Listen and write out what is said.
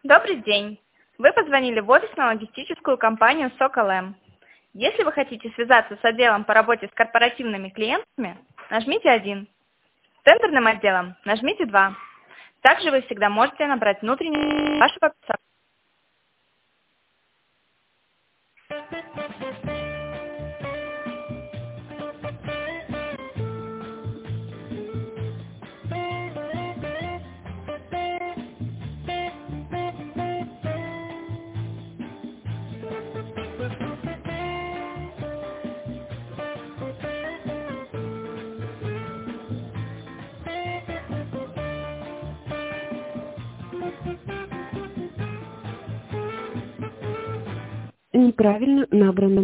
Добрый день! Вы позвонили в офисно-логистическую компанию Сокол-М. Если вы хотите связаться с отделом по работе с корпоративными клиентами, нажмите 1. С тендерным отделом нажмите 2. Также вы всегда можете набрать внутренний вашего писателя. Неправильно набрано.